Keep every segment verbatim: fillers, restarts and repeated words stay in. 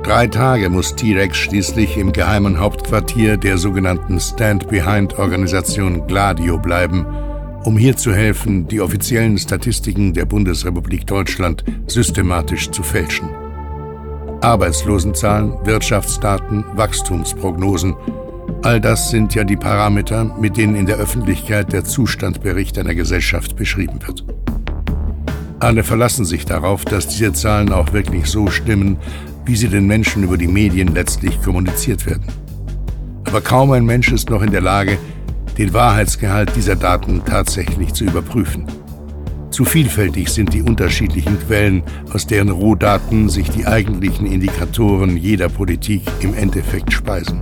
Drei Tage muss T-Rex schließlich im geheimen Hauptquartier der sogenannten Stand-Behind-Organisation Gladio bleiben, um hier zu helfen, die offiziellen Statistiken der Bundesrepublik Deutschland systematisch zu fälschen. Arbeitslosenzahlen, Wirtschaftsdaten, Wachstumsprognosen, all das sind ja die Parameter, mit denen in der Öffentlichkeit der Zustandbericht einer Gesellschaft beschrieben wird. Alle verlassen sich darauf, dass diese Zahlen auch wirklich so stimmen, wie sie den Menschen über die Medien letztlich kommuniziert werden. Aber kaum ein Mensch ist noch in der Lage, den Wahrheitsgehalt dieser Daten tatsächlich zu überprüfen. Zu vielfältig sind die unterschiedlichen Quellen, aus deren Rohdaten sich die eigentlichen Indikatoren jeder Politik im Endeffekt speisen.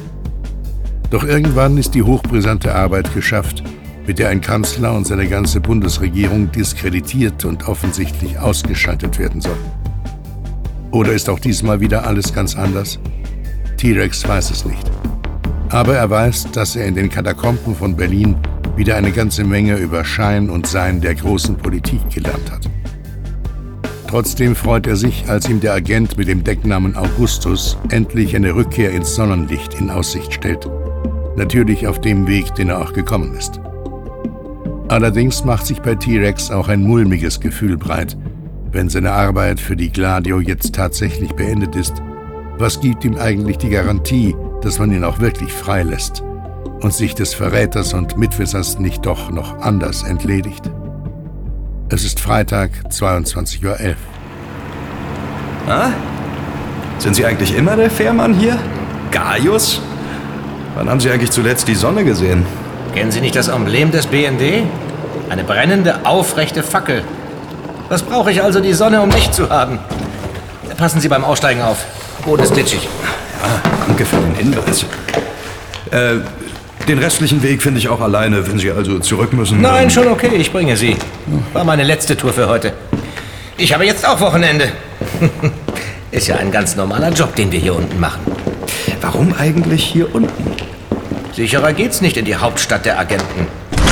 Doch irgendwann ist die hochbrisante Arbeit geschafft, mit der ein Kanzler und seine ganze Bundesregierung diskreditiert und offensichtlich ausgeschaltet werden soll. Oder ist auch diesmal wieder alles ganz anders? T-Rex weiß es nicht. Aber er weiß, dass er in den Katakomben von Berlin wieder eine ganze Menge über Schein und Sein der großen Politik gelernt hat. Trotzdem freut er sich, als ihm der Agent mit dem Decknamen Augustus endlich eine Rückkehr ins Sonnenlicht in Aussicht stellt. Natürlich auf dem Weg, den er auch gekommen ist. Allerdings macht sich bei T-Rex auch ein mulmiges Gefühl breit, wenn seine Arbeit für die Gladio jetzt tatsächlich beendet ist. Was gibt ihm eigentlich die Garantie, dass man ihn auch wirklich freilässt und sich des Verräters und Mitwissers nicht doch noch anders entledigt? Es ist Freitag, zweiundzwanzig Uhr elf. Ah? Sind Sie eigentlich immer der Fährmann hier? Gaius? Wann haben Sie eigentlich zuletzt die Sonne gesehen? Kennen Sie nicht das Emblem des B N D? Eine brennende, aufrechte Fackel. Was brauche ich also die Sonne, um Licht zu haben? Passen Sie beim Aussteigen auf. Boden ist glitschig. Ja, danke für den Hinweis. Äh, den restlichen Weg finde ich auch alleine, wenn Sie also zurück müssen. Nein, schon okay, ich bringe Sie. War meine letzte Tour für heute. Ich habe jetzt auch Wochenende. Ist ja ein ganz normaler Job, den wir hier unten machen. Warum eigentlich hier unten? Sicherer geht's nicht in die Hauptstadt der Agenten.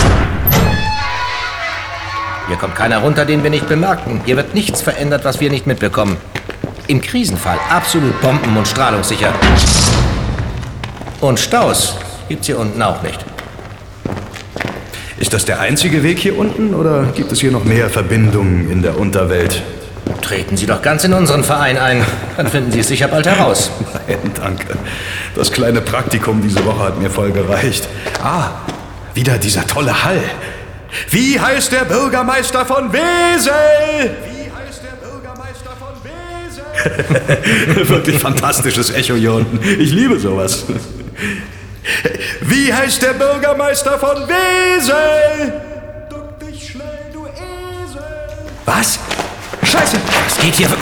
Hier kommt keiner runter, den wir nicht bemerken. Hier wird nichts verändert, was wir nicht mitbekommen. Im Krisenfall absolut bomben- und strahlungssicher. Und Staus gibt's hier unten auch nicht. Ist das der einzige Weg hier unten oder gibt es hier noch mehr Verbindungen in der Unterwelt? Treten Sie doch ganz in unseren Verein ein. Dann finden Sie es sicher bald heraus. Nein, danke. Das kleine Praktikum diese Woche hat mir voll gereicht. Ah, wieder dieser tolle Hall. Wie heißt der Bürgermeister von Wesel? Wie heißt der Bürgermeister von Wesel? Wirklich fantastisches Echo hier unten. Ich liebe sowas. Wie heißt der Bürgermeister von Wesel? Duck dich schnell, du Esel. Was? Scheiße! Was geht hier?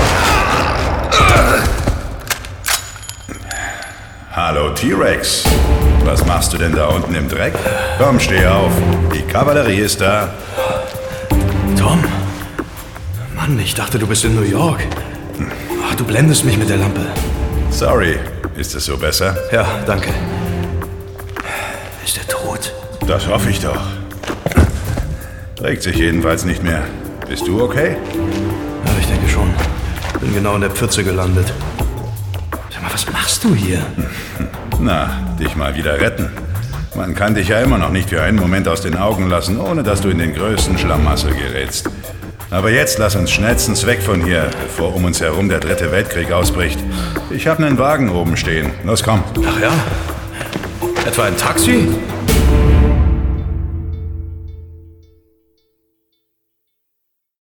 Hallo T-Rex. Was machst du denn da unten im Dreck? Komm, steh auf. Die Kavallerie ist da. Tom? Mann, ich dachte, du bist in New York. Ach, du blendest mich mit der Lampe. Sorry. Ist es so besser? Ja, danke. Ist er tot? Das hoffe ich doch. Regt sich jedenfalls nicht mehr. Bist du okay? Ja, ich denke schon. Bin genau in der Pfütze gelandet. Sag mal, was machst du hier? Na, dich mal wieder retten. Man kann dich ja immer noch nicht für einen Moment aus den Augen lassen, ohne dass du in den größten Schlamassel gerätst. Aber jetzt lass uns schnellstens weg von hier, bevor um uns herum der dritte Weltkrieg ausbricht. Ich habe einen Wagen oben stehen. Los, komm. Ach ja? Etwa ein Taxi?